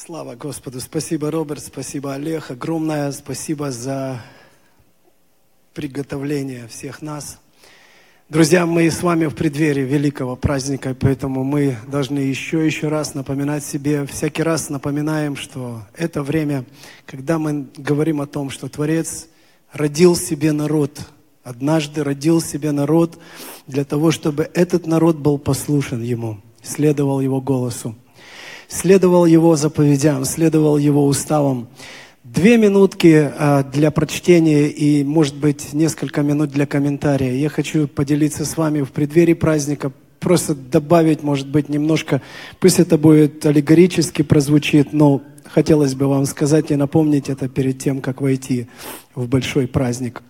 Слава Господу! Спасибо, Роберт, спасибо, Олег. Огромное спасибо за приготовление всех нас. Друзья, мы с вами в преддверии великого праздника, поэтому мы должны еще раз напоминать себе, всякий раз напоминаем, что это время, когда мы говорим о том, что Творец родил себе народ, однажды родил себе народ для того, чтобы этот народ был послушен Ему, следовал Его голосу, следовал Его заповедям, следовал Его уставам. 2 минутки для прочтения и, может быть, несколько минут для комментария. Я хочу поделиться с вами в преддверии праздника, просто добавить, может быть, немножко, пусть это будет аллегорически прозвучит, но хотелось бы вам сказать и напомнить это перед тем, как войти в большой праздник.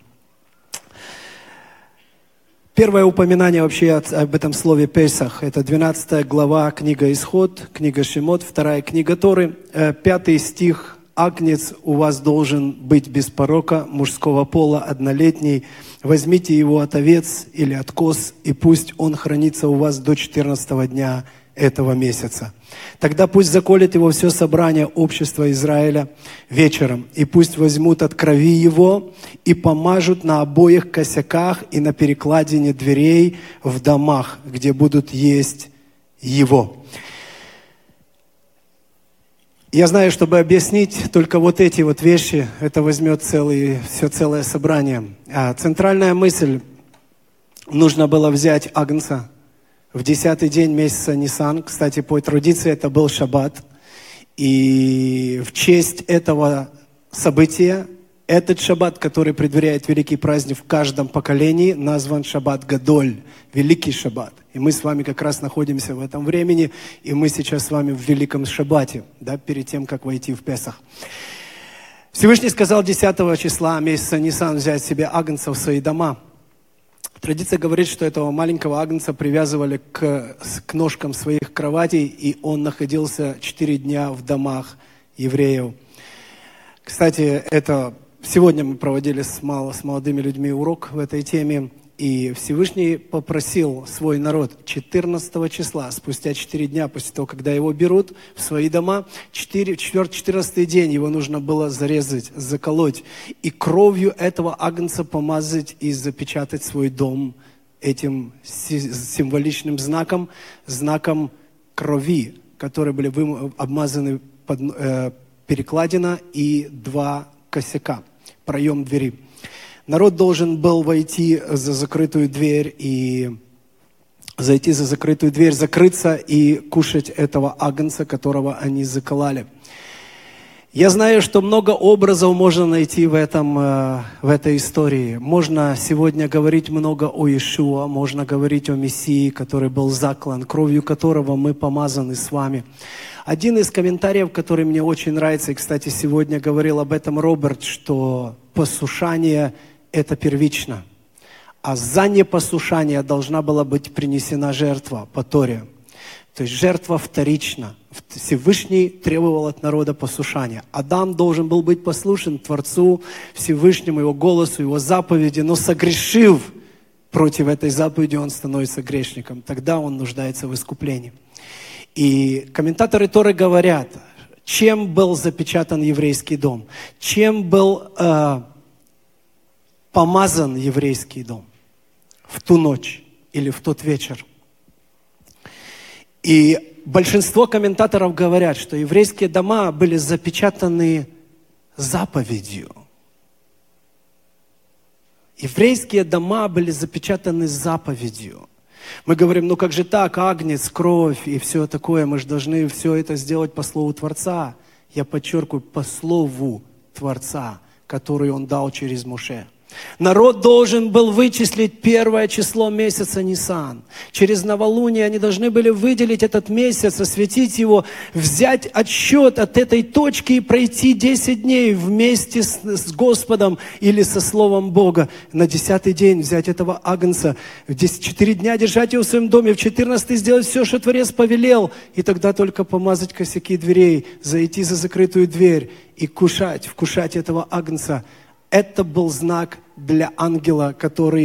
Первое упоминание вообще об этом слове «Песах» – это 12 глава, книга «Исход», книга «Шемот», 2 книга Торы, 5 стих. «Агнец у вас должен быть без порока, мужского пола, однолетний. Возьмите его от овец или от коз, и пусть он хранится у вас до 14 дня этого месяца. Тогда пусть заколет его все собрание общества Израиля вечером, и пусть возьмут от крови его и помажут на обоих косяках и на перекладине дверей в домах, где будут есть его». Я знаю, чтобы объяснить только вот эти вот вещи, это возьмет целое собрание. Центральная мысль: нужно было взять агнца в 10-й день месяца Нисан. Кстати, по традиции это был шаббат. И в честь этого события, этот шаббат, который предваряет великий праздник в каждом поколении, назван шаббат Гадоль, великий шаббат. И мы с вами как раз находимся в этом времени, и мы сейчас с вами в великом шаббате, да, перед тем, как войти в Песах. Всевышний сказал 10 числа месяца Нисан взять себе агнца в свои дома. Традиция говорит, что этого маленького агнца привязывали к ножкам своих кроватей, и он находился 4 дня в домах евреев. Кстати, сегодня мы проводили с молодыми людьми урок в этой теме. И Всевышний попросил свой народ 14 числа, спустя 4 дня после того, когда его берут в свои дома, 14 день его нужно было зарезать, заколоть, и кровью этого агнца помазать и запечатать свой дом этим символичным знаком крови, которые были обмазаны перекладина и 2 косяка, проем двери. Народ должен был войти за закрытую дверь и зайти за закрытую дверь, закрыться и кушать этого агнца, которого они закололи. Я знаю, что много образов можно найти в этой истории. Можно сегодня говорить много о Иешуа, можно говорить о Мессии, который был заклан, кровью которого мы помазаны с вами. Один из комментариев, который мне очень нравится, и, кстати, сегодня говорил об этом Роберт, что послушание – это первично. А за непослушание должна была быть принесена жертва по Торе. То есть жертва вторична. Всевышний требовал от народа послушания. Адам должен был быть послушен Творцу, Всевышнему, Его голосу, Его заповеди, но согрешив против этой заповеди, он становится грешником. Тогда он нуждается в искуплении. И комментаторы Торы говорят, чем был запечатан еврейский дом, чем был помазан еврейский дом в ту ночь или в тот вечер. И большинство комментаторов говорят, что еврейские дома были запечатаны заповедью. Еврейские дома были запечатаны заповедью. Мы говорим, ну как же так, агнец, кровь и все такое, мы же должны все это сделать по слову Творца. Я подчеркиваю, по слову Творца, который Он дал через Моше. Народ должен был вычислить 1 число месяца Нисан. Через новолуние они должны были выделить этот месяц, осветить его, взять отсчет от этой точки и пройти 10 дней вместе с Господом или со Словом Бога. На 10-й день взять этого агнца, в 4 дня держать его в своем доме, в 14-й сделать все, что Творец повелел, и тогда только помазать косяки дверей, зайти за закрытую дверь и вкушать этого агнца. Это был знак для ангела, который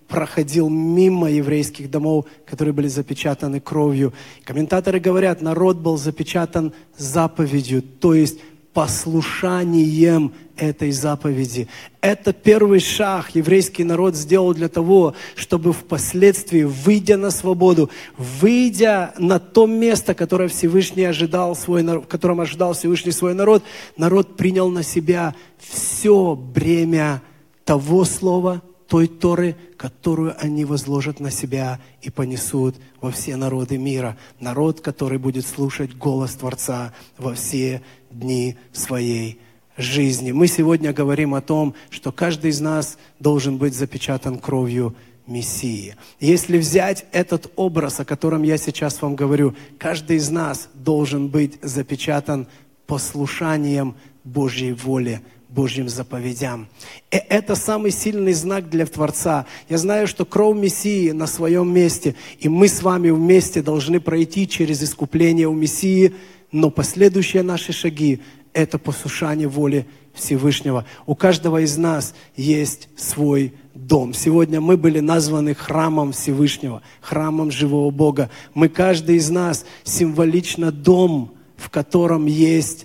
проходил мимо еврейских домов, которые были запечатаны кровью. Комментаторы говорят, народ был запечатан заповедью, то есть послушанием этой заповеди. Это первый шаг еврейский народ сделал для того, чтобы впоследствии, выйдя на свободу, выйдя на то место, которое Всевышний ожидал в котором ожидал Всевышний свой народ, народ принял на себя все бремя того слова, той Торы, которую они возложат на себя и понесут во все народы мира. Народ, который будет слушать голос Творца во все дни своей жизни. Мы сегодня говорим о том, что каждый из нас должен быть запечатан кровью Мессии. Если взять этот образ, о котором я сейчас вам говорю, каждый из нас должен быть запечатан послушанием Божьей воле, Божьим заповедям. И это самый сильный знак для Творца. Я знаю, что кровь Мессии на своем месте, и мы с вами вместе должны пройти через искупление у Мессии, но последующие наши шаги – это послушание воле Всевышнего. У каждого из нас есть свой дом. Сегодня мы были названы храмом Всевышнего, храмом живого Бога. Мы, каждый из нас, символично дом, в котором есть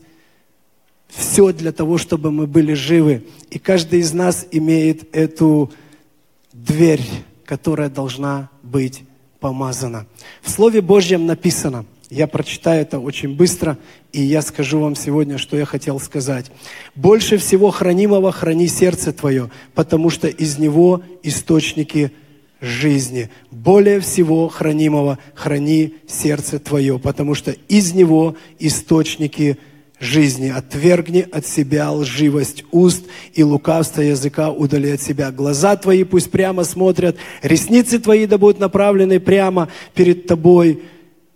все для того, чтобы мы были живы. И каждый из нас имеет эту дверь, которая должна быть помазана. В Слове Божьем написано, я прочитаю это очень быстро, и я скажу вам сегодня, что я хотел сказать. «Больше всего хранимого храни сердце твое, потому что из него источники жизни. Более всего хранимого храни сердце твое, потому что из него источники жизни. Отвергни от себя лживость уст и лукавство языка удали от себя. Глаза твои пусть прямо смотрят, ресницы твои да будут направлены прямо перед тобой.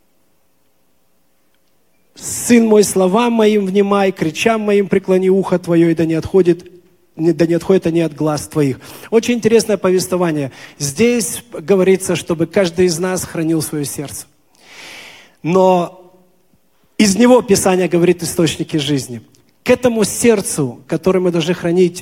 Сын мой, словам моим внимай, кричам моим преклони ухо твое, и да не отходят они от глаз твоих». Очень интересное повествование. Здесь говорится, чтобы каждый из нас хранил свое сердце. Но из него Писание говорит источники жизни. К этому сердцу, которое мы должны хранить,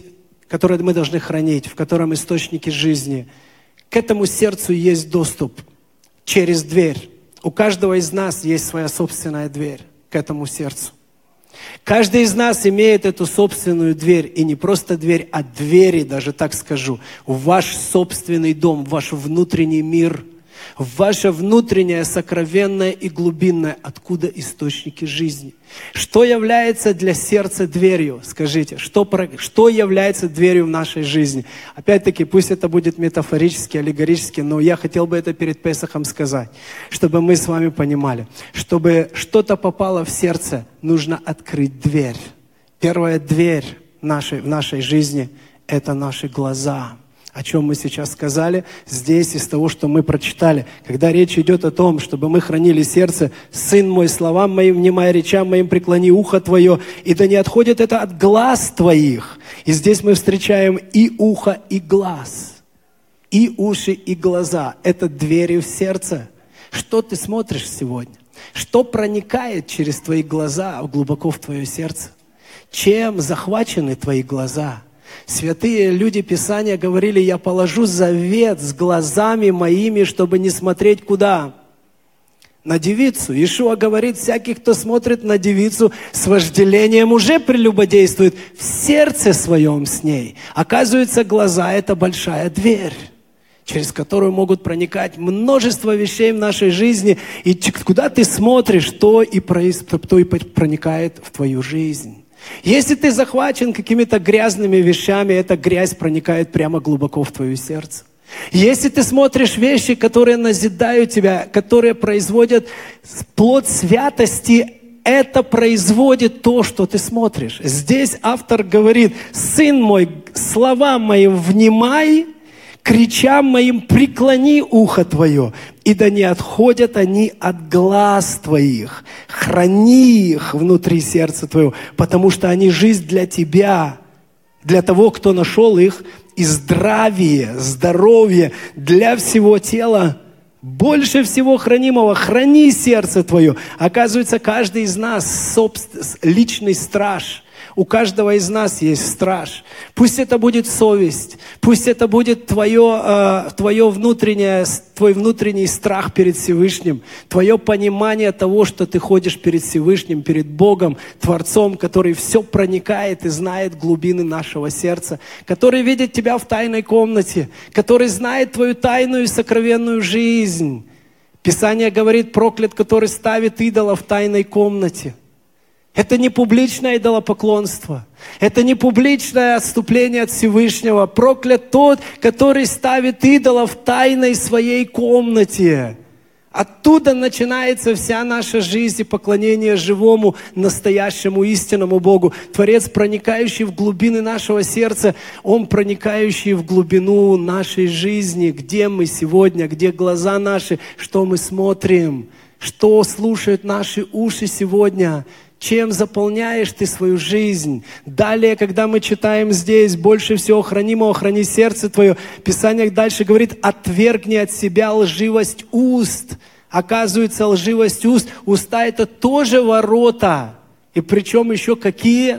в котором источники жизни, к этому сердцу есть доступ через дверь. У каждого из нас есть своя собственная дверь к этому сердцу. Каждый из нас имеет эту собственную дверь, и не просто дверь, а двери, даже так скажу, в ваш собственный дом, в ваш внутренний мир, в ваше внутреннее, сокровенное и глубинное, откуда источники жизни. Что является для сердца дверью? Скажите, что является дверью в нашей жизни? Опять-таки, пусть это будет метафорически, аллегорически, но я хотел бы это перед Песахом сказать, чтобы мы с вами понимали. Чтобы что-то попало в сердце, нужно открыть дверь. Первая дверь в нашей жизни – это наши глаза. О чем мы сейчас сказали, здесь из того, что мы прочитали. Когда речь идет о том, чтобы мы хранили сердце, «Сын мой, словам моим внимай, речам моим преклони ухо твое, и да не отходит это от глаз твоих». И здесь мы встречаем и ухо, и глаз, и уши, и глаза. Это двери в сердце. Что ты смотришь сегодня? Что проникает через твои глаза глубоко в твое сердце? Чем захвачены твои глаза? Святые люди Писания говорили: «Я положу завет с глазами моими, чтобы не смотреть куда? На девицу». Иешуа говорит: всякий, кто смотрит на девицу, с вожделением уже прелюбодействует в сердце своем с ней. Оказывается, глаза – это большая дверь, через которую могут проникать множество вещей в нашей жизни. И куда ты смотришь, то и проникает в твою жизнь. Если ты захвачен какими-то грязными вещами, эта грязь проникает прямо глубоко в твое сердце. Если ты смотришь вещи, которые назидают тебя, которые производят плод святости, это производит то, что ты смотришь. Здесь автор говорит: «Сын мой, словам моим внимай, кричам моим преклони ухо твое, и да не отходят они от глаз твоих. Храни их внутри сердца твоего, потому что они жизнь для тебя, для того, кто нашел их, и здоровье для всего тела. Больше всего хранимого храни сердце твое». Оказывается, каждый из нас личный страж. У каждого из нас есть страж. Пусть это будет совесть, пусть это будет твой внутренний страх перед Всевышним, твое понимание того, что ты ходишь перед Всевышним, перед Богом, Творцом, который все проникает и знает глубины нашего сердца, который видит тебя в тайной комнате, который знает твою тайную и сокровенную жизнь. Писание говорит: проклят, который ставит идола в тайной комнате. Это не публичное идолопоклонство. Это не публичное отступление от Всевышнего. Проклят тот, который ставит идола в тайной своей комнате. Оттуда начинается вся наша жизнь и поклонение живому, настоящему, истинному Богу. Творец, проникающий в глубины нашего сердца, Он проникающий в глубину нашей жизни. Где мы сегодня, где глаза наши, что мы смотрим, что слушают наши уши сегодня. Чем заполняешь ты свою жизнь? Далее, когда мы читаем здесь: больше всего хранимого храни сердце твое. Писание дальше говорит: отвергни от себя лживость уст. Оказывается, лживость уст. Уста — это тоже ворота. И причем еще какие?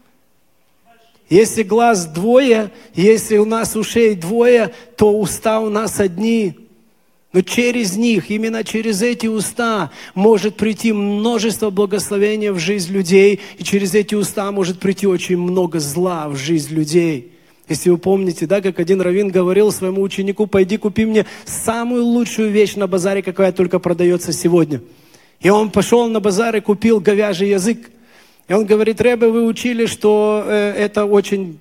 Если глаз двое, если у нас ушей двое, то уста у нас одни. Но через них, именно через эти уста может прийти множество благословения в жизнь людей, и через эти уста может прийти очень много зла в жизнь людей. Если вы помните, да, как один раввин говорил своему ученику: пойди купи мне самую лучшую вещь на базаре, какая только продается сегодня. И он пошел на базар и купил говяжий язык. И он говорит: Ребе, вы учили, что это очень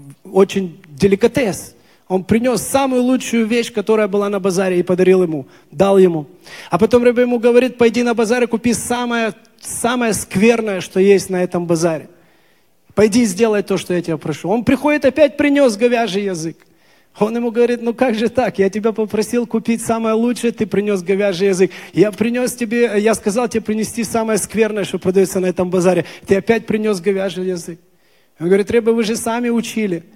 деликатес. Он принес самую лучшую вещь, которая была на базаре, и подарил ему, дал ему. А потом Ребе ему говорит: пойди на базар и купи самое скверное, что есть на этом базаре. Пойди сделай то, что я тебя прошу. Он приходит, опять принес говяжий язык. Он ему говорит: ну как же так? Я тебя попросил купить самое лучшее, ты принес говяжий язык. Я сказал тебе принести самое скверное, что продается на этом базаре. Ты опять принес говяжий язык. Он говорит: Ребе, вы же сами учили,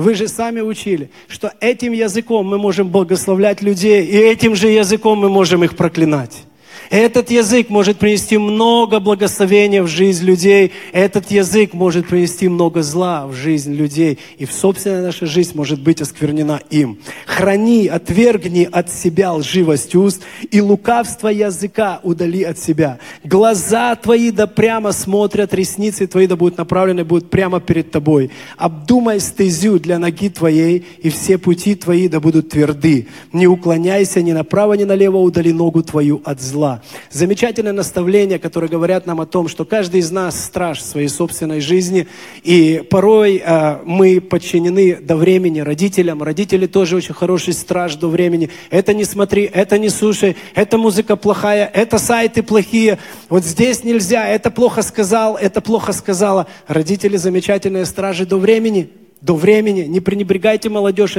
что этим языком мы можем благословлять людей, и этим же языком мы можем их проклинать. Этот язык может принести много благословения в жизнь людей. Этот язык может принести много зла в жизнь людей. И собственная наша жизнь может быть осквернена им. Храни, отвергни от себя лживость уст, и лукавство языка удали от себя. Глаза твои да прямо смотрят, ресницы твои да будут направлены, будут прямо перед тобой. Обдумай стезю для ноги твоей, и все пути твои да будут тверды. Не уклоняйся ни направо, ни налево, удали ногу твою от зла. Замечательное наставление, которое говорят нам о том, что каждый из нас страж своей собственной жизни, и порой мы подчинены до времени родителям. Родители тоже очень хороший страж до времени. Это не смотри, это не слушай, эта музыка плохая, это сайты плохие, вот здесь нельзя, это плохо сказал, это плохо сказала. Родители замечательные стражи до времени. До времени. Не пренебрегайте, молодежь,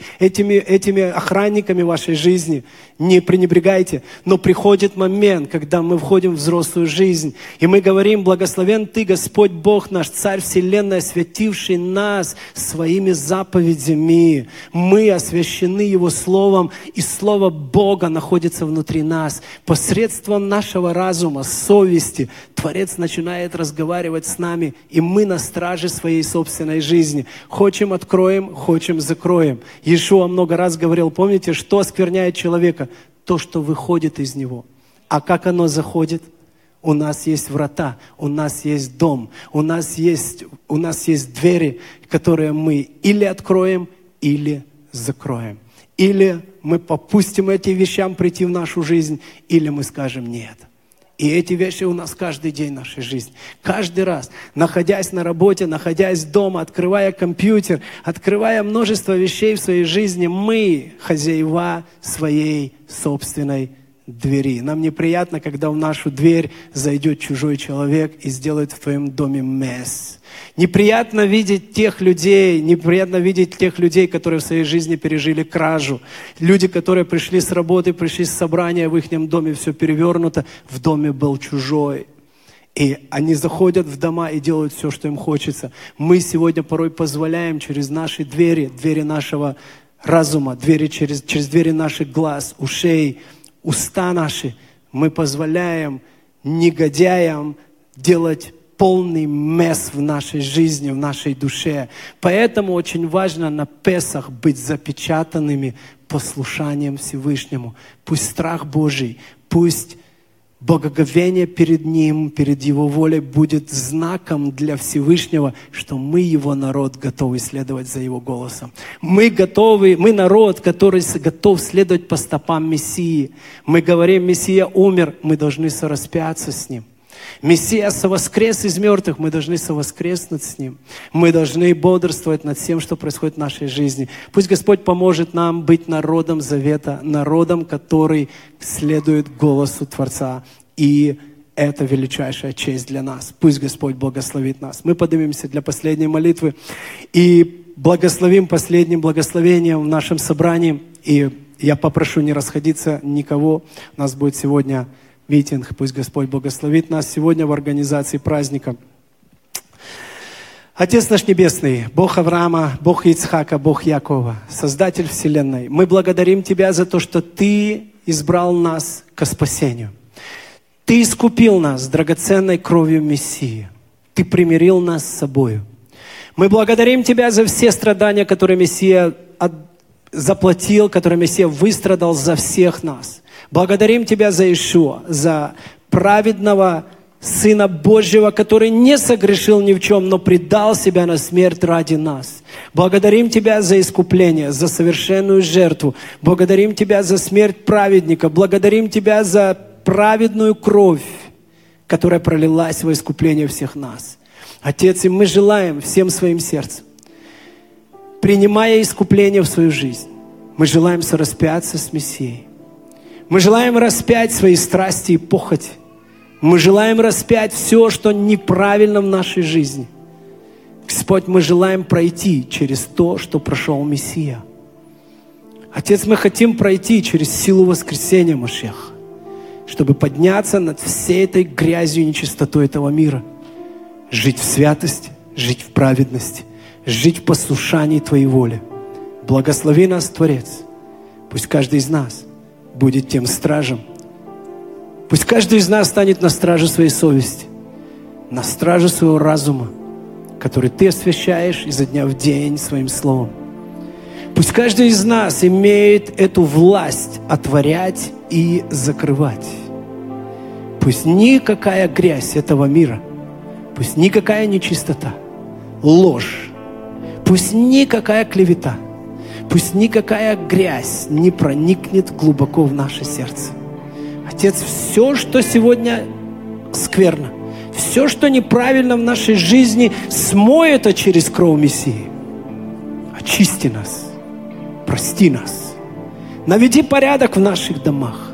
этими охранниками вашей жизни. Не пренебрегайте. Но приходит момент, когда мы входим в взрослую жизнь, и мы говорим: благословен Ты, Господь Бог наш, Царь Вселенной, освятивший нас своими заповедями. Мы освящены Его Словом, и Слово Бога находится внутри нас. Посредством нашего разума, совести, Творец начинает разговаривать с нами, и мы на страже своей собственной жизни. Хочем — откроем, хочем — закроем. Иешуа много раз говорил, помните, что оскверняет человека? То, что выходит из него. А как оно заходит? У нас есть врата, у нас есть дом, у нас есть двери, которые мы или откроем, или закроем. Или мы попустим этим вещам прийти в нашу жизнь, или мы скажем нет. И эти вещи у нас каждый день нашей жизни. Каждый раз, находясь на работе, находясь дома, открывая компьютер, открывая множество вещей в своей жизни, мы хозяева своей собственной двери. Нам неприятно, когда в нашу дверь зайдет чужой человек и сделает в твоем доме месс. Неприятно видеть тех людей, которые в своей жизни пережили кражу. Люди, которые пришли с работы, пришли с собрания, в их доме все перевернуто, в доме был чужой. И они заходят в дома и делают все, что им хочется. Мы сегодня порой позволяем через наши двери нашего разума, через двери наших глаз, ушей, уста наши, мы позволяем негодяям делать полный месс в нашей жизни, в нашей душе. Поэтому очень важно на Песах быть запечатанными послушанием Всевышнему. Пусть страх Божий, пусть благоговение перед Ним, перед Его волей будет знаком для Всевышнего, что мы, Его народ, готовы следовать за Его голосом. Мы народ, который готов следовать по стопам Мессии. Мы говорим, Мессия умер, мы должны сораспяться с Ним. Мессия совоскрес из мертвых, мы должны совоскреснуть с Ним. Мы должны бодрствовать над всем, что происходит в нашей жизни. Пусть Господь поможет нам быть народом завета, народом, который следует голосу Творца. И это величайшая честь для нас. Пусть Господь благословит нас. Мы поднимемся для последней молитвы и благословим последним благословением в нашем собрании. И я попрошу не расходиться никого. У нас будет сегодня митинг. Пусть Господь благословит нас сегодня в организации праздника. Отец наш Небесный, Бог Авраама, Бог Ицхака, Бог Якова, Создатель Вселенной, мы благодарим Тебя за то, что Ты избрал нас ко спасению. Ты искупил нас драгоценной кровью Мессии. Ты примирил нас с собою. Мы благодарим Тебя за все страдания, которые Мессия заплатил, которые Мессия выстрадал за всех нас. Благодарим Тебя за Иешуа, за праведного Сына Божьего, который не согрешил ни в чем, но предал себя на смерть ради нас. Благодарим Тебя за искупление, за совершенную жертву. Благодарим Тебя за смерть праведника. Благодарим Тебя за праведную кровь, которая пролилась во искупление всех нас. Отец, и мы желаем всем своим сердцем, принимая искупление в свою жизнь, мы желаем сораспяться с Мессией. Мы желаем распять свои страсти и похоти. Мы желаем распять все, что неправильно в нашей жизни. Господь, мы желаем пройти через то, что прошел Мессия. Отец, мы хотим пройти через силу воскресения Машиаха, чтобы подняться над всей этой грязью и нечистотой этого мира. Жить в святости, жить в праведности, жить в послушании Твоей воли. Благослови нас, Творец. Пусть каждый из нас будет тем стражем. Пусть каждый из нас станет на страже своей совести, на страже своего разума, который Ты освящаешь изо дня в день своим словом. Пусть каждый из нас имеет эту власть отворять и закрывать. Пусть никакая грязь этого мира, пусть никакая нечистота, ложь, пусть никакая клевета, пусть никакая грязь не проникнет глубоко в наше сердце. Отец, все, что сегодня скверно, все, что неправильно в нашей жизни, смой это через кровь Мессии. Очисти нас, прости нас, наведи порядок в наших домах,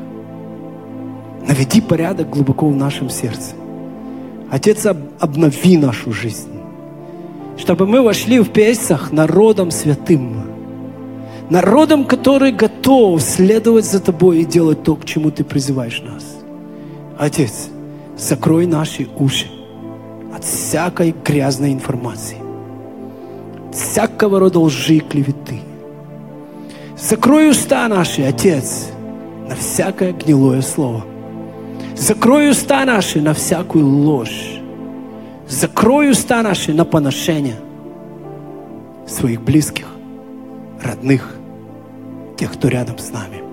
наведи порядок глубоко в нашем сердце. Отец, обнови нашу жизнь, чтобы мы вошли в Песах народом святым, народом, который готов следовать за Тобой и делать то, к чему Ты призываешь нас. Отец, закрой наши уши от всякой грязной информации, от всякого рода лжи и клеветы. Закрой уста наши, Отец, на всякое гнилое слово. Закрой уста наши на всякую ложь. Закрой уста наши на поношение своих близких, родных, тех, кто рядом с нами.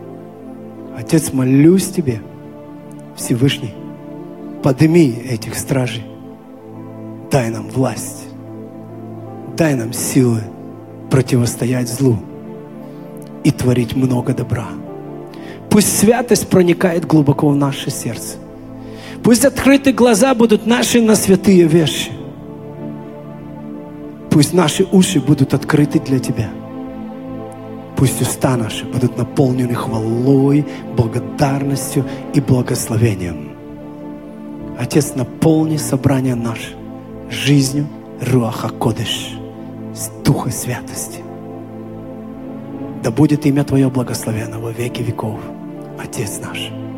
Отец, молюсь Тебе, Всевышний, подними этих стражей. Дай нам власть. Дай нам силы противостоять злу и творить много добра. Пусть святость проникает глубоко в наше сердце. Пусть открыты глаза будут наши на святые вещи. Пусть наши уши будут открыты для Тебя. Пусть уста наши будут наполнены хвалой, благодарностью и благословением. Отец, наполни собрание наше жизнью Руах ха-Кодеш, с Духа Святости. Да будет имя Твое благословенно во веки веков, Отец наш.